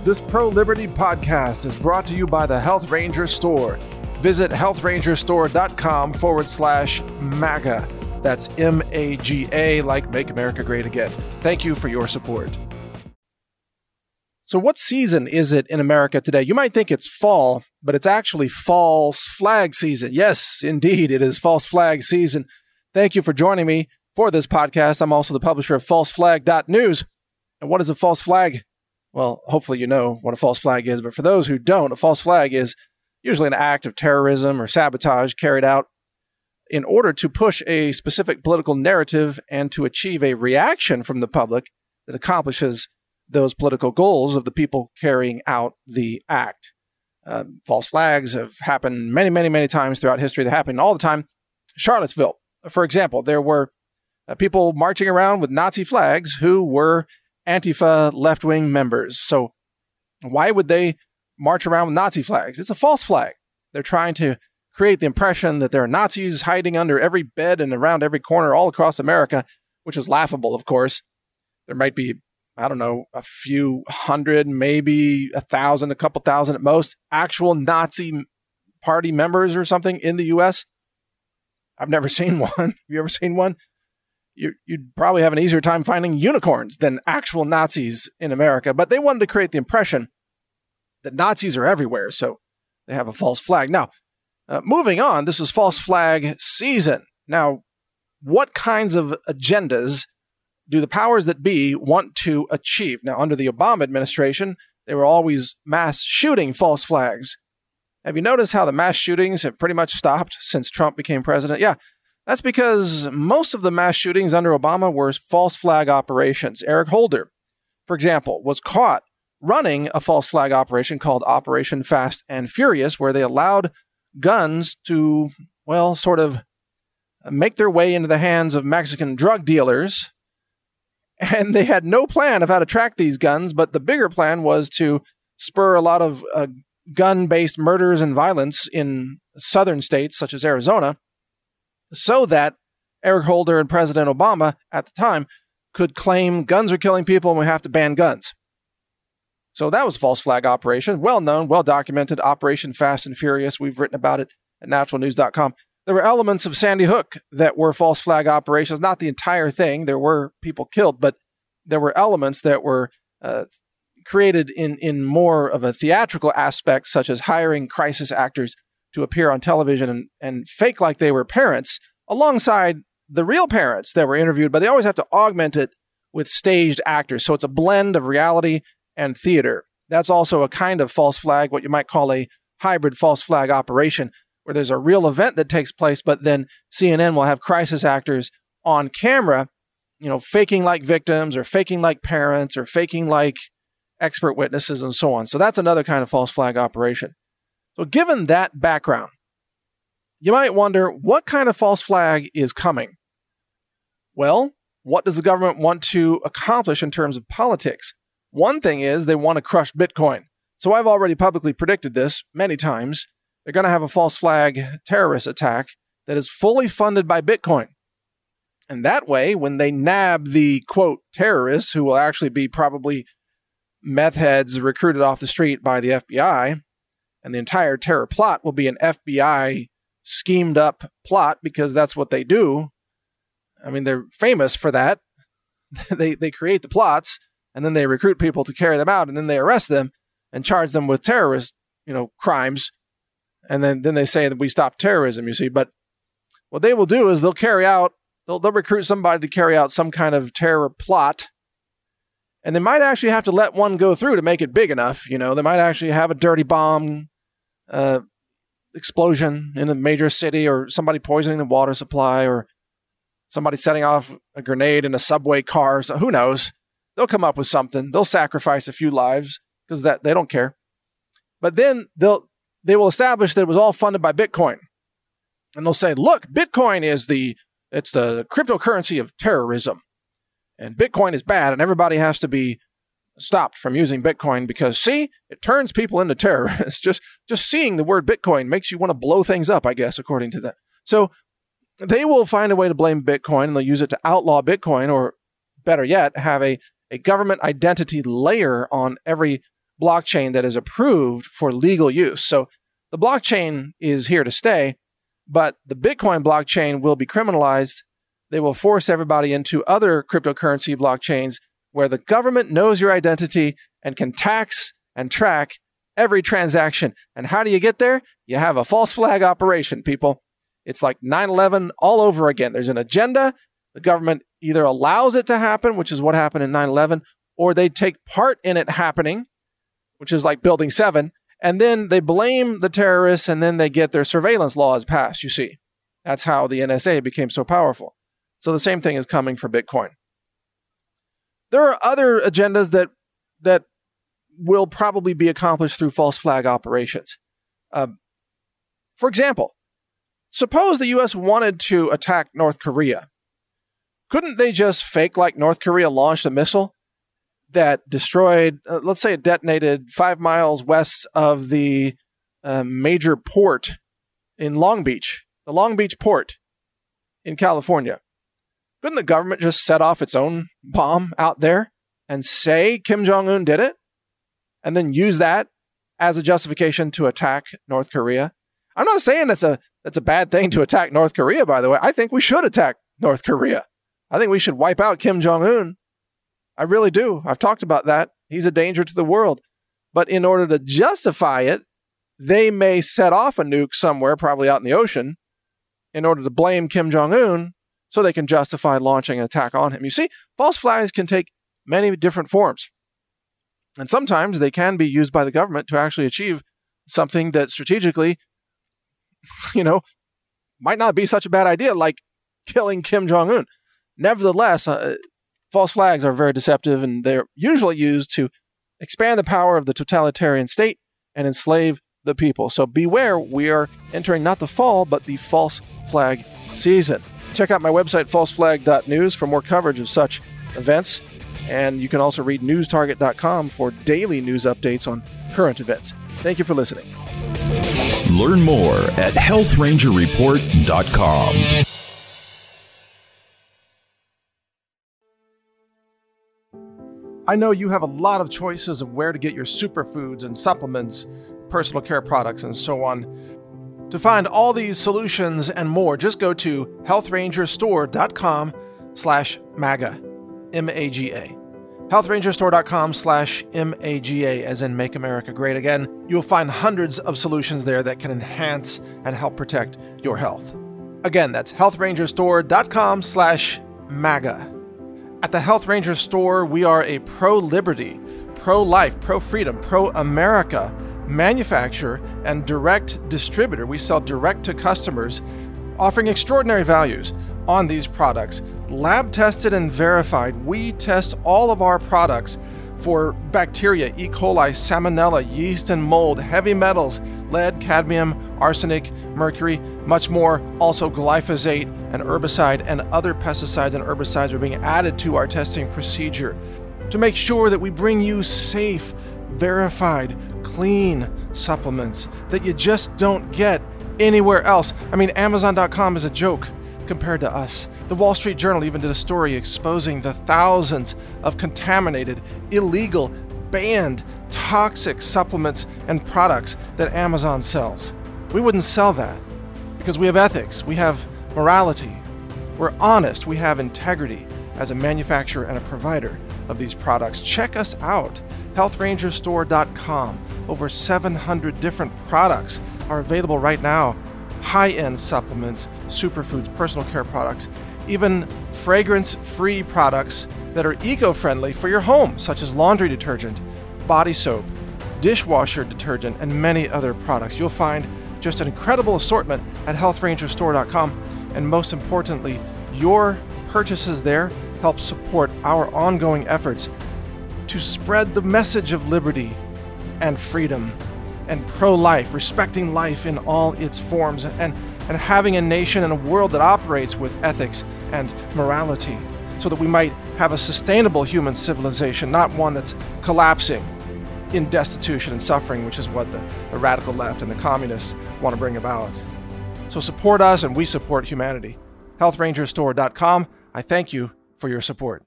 This pro-liberty podcast is brought to you by the Health Ranger Store. Visit healthrangerstore.com/MAGA. That's MAGA, like Make America Great Again. Thank you for your support. So what season is it in America today? You might think it's fall, but it's actually false flag season. Yes, indeed, it is false flag season. Thank you for joining me for this podcast. I'm also the publisher of falseflag.news. And what is a false flag? Well, hopefully you know what a false flag is, but for those who don't, a false flag is usually an act of terrorism or sabotage carried out in order to push a specific political narrative and to achieve a reaction from the public that accomplishes those political goals of the people carrying out the act. False flags have happened many times throughout history. They're happening all the time. Charlottesville, for example, there were people marching around with Nazi flags who were Antifa left-wing members. So why would they march around with Nazi flags? It's a false flag. They're trying to create the impression that there are Nazis hiding under every bed and around every corner all across America, which is laughable, of course. There might be, I don't know, a few hundred, maybe 1,000, a couple thousand at most, actual Nazi party members or something in the U.S. I've never seen one. Have you ever seen one? You'd probably have an easier time finding unicorns than actual Nazis in America. But they wanted to create the impression that Nazis are everywhere, so they have a false flag. Now, moving on, this is false flag season. Now, what kinds of agendas do the powers that be want to achieve? Now, under the Obama administration, they were always mass shooting false flags. Have you noticed how the mass shootings have pretty much stopped since Trump became president? Yeah, that's because most of the mass shootings under Obama were false flag operations. Eric Holder, for example, was caught running a false flag operation called Operation Fast and Furious, where they allowed guns to, well, sort of make their way into the hands of Mexican drug dealers. And they had no plan of how to track these guns, but the bigger plan was to spur a lot of gun-based murders and violence in southern states, such as Arizona, so that Eric Holder and President Obama at the time could claim guns are killing people and we have to ban guns. So that was a false flag operation, well-known, well-documented, Operation Fast and Furious. We've written about it at naturalnews.com. There were elements of Sandy Hook that were false flag operations, not the entire thing. There were people killed, but there were elements that were created in more of a theatrical aspect, such as hiring crisis actors to appear on television and fake like they were parents alongside the real parents that were interviewed, but they always have to augment it with staged actors. So it's a blend of reality and theater. That's also a kind of false flag, what you might call a hybrid false flag operation, where there's a real event that takes place, but then CNN will have crisis actors on camera, faking like victims or faking like parents or faking like expert witnesses and so on. So that's another kind of false flag operation. So given that background, you might wonder, what kind of false flag is coming? Well, what does the government want to accomplish in terms of politics? One thing is they want to crush Bitcoin. So I've already publicly predicted this many times. They're going to have a false flag terrorist attack that is fully funded by Bitcoin. And that way, when they nab the, quote, terrorists, who will actually be probably meth heads recruited off the street by the FBI, and the entire terror plot will be an FBI schemed up plot because that's what they do. I mean, they're famous for that. They create the plots and then they recruit people to carry them out and then they arrest them and charge them with terrorist, crimes. And then they say that we stop terrorism, you see. But what they will do is they'll recruit somebody to carry out some kind of terror plot. And they might actually have to let one go through to make it big enough. They might actually have a dirty bomb explosion in a major city, or somebody poisoning the water supply, or somebody setting off a grenade in a subway car. So who knows? They'll come up with something. They'll sacrifice a few lives because they don't care. But then they will establish that it was all funded by Bitcoin. And they'll say, look, Bitcoin is it's the cryptocurrency of terrorism. And Bitcoin is bad, and everybody has to be stopped from using Bitcoin because, see, it turns people into terrorists. Just seeing the word Bitcoin makes you want to blow things up, I guess, according to that. So they will find a way to blame Bitcoin, and they'll use it to outlaw Bitcoin, or better yet, have a government identity layer on every blockchain that is approved for legal use. So the blockchain is here to stay, but the Bitcoin blockchain will be criminalized. They will force everybody into other cryptocurrency blockchains where the government knows your identity and can tax and track every transaction. And how do you get there? You have a false flag operation, people. It's like 9/11 all over again. There's an agenda. The government either allows it to happen, which is what happened in 9/11, or they take part in it happening, which is like Building 7, and then they blame the terrorists, and then they get their surveillance laws passed, you see. That's how the NSA became so powerful. So the same thing is coming for Bitcoin. There are other agendas that will probably be accomplished through false flag operations. For example, suppose the U.S. wanted to attack North Korea. Couldn't they just fake like North Korea launched a missile that destroyed, let's say it detonated 5 miles west of the major port in Long Beach, the Long Beach port in California? Couldn't the government just set off its own bomb out there and say Kim Jong-un did it and then use that as a justification to attack North Korea? I'm not saying that's a bad thing to attack North Korea, by the way. I think we should attack North Korea. I think we should wipe out Kim Jong-un. I really do. I've talked about that. He's a danger to the world. But in order to justify it, they may set off a nuke somewhere, probably out in the ocean, in order to blame Kim Jong-un so they can justify launching an attack on him. You see, false flags can take many different forms. And sometimes they can be used by the government to actually achieve something that strategically, might not be such a bad idea, like killing Kim Jong-un. Nevertheless, false flags are very deceptive, and they're usually used to expand the power of the totalitarian state and enslave the people. So beware, we are entering not the fall, but the false flag season. Check out my website, falseflag.news, for more coverage of such events. And you can also read newstarget.com for daily news updates on current events. Thank you for listening. Learn more at healthrangerreport.com. I know you have a lot of choices of where to get your superfoods and supplements, personal care products, and so on. To find all these solutions and more, just go to healthrangerstore.com/MAGA, M-A-G-A. healthrangerstore.com/MAGA, as in Make America Great Again. You'll find hundreds of solutions there that can enhance and help protect your health. Again, that's healthrangerstore.com/MAGA. At the Health Ranger Store, we are a pro-liberty, pro-life, pro-freedom, pro-America manufacturer and direct distributor. We sell direct to customers, offering extraordinary values on these products. Lab tested and verified. We test all of our products for bacteria, E. coli, salmonella, yeast and mold, heavy metals, lead, cadmium, arsenic, mercury, much more. Also glyphosate, an herbicide, and other pesticides and herbicides are being added to our testing procedure to make sure that we bring you safe, verified, clean supplements that you just don't get anywhere else. I mean, Amazon.com is a joke compared to us. The Wall Street Journal even did a story exposing the thousands of contaminated, illegal, banned, toxic supplements and products that Amazon sells. We wouldn't sell that because we have ethics, we have morality, we're honest, we have integrity as a manufacturer and a provider of these products. Check us out, healthrangerstore.com. Over 700 different products are available right now. High-end supplements, superfoods, personal care products, even fragrance-free products that are eco-friendly for your home, such as laundry detergent, body soap, dishwasher detergent, and many other products. You'll find just an incredible assortment at healthrangerstore.com, and most importantly, your purchases there help support our ongoing efforts to spread the message of liberty and freedom and pro-life, respecting life in all its forms, and having a nation and a world that operates with ethics and morality, so that we might have a sustainable human civilization, not one that's collapsing in destitution and suffering, which is what the radical left and the communists want to bring about. So support us, and we support humanity. healthrangerstore.com. I thank you for your support.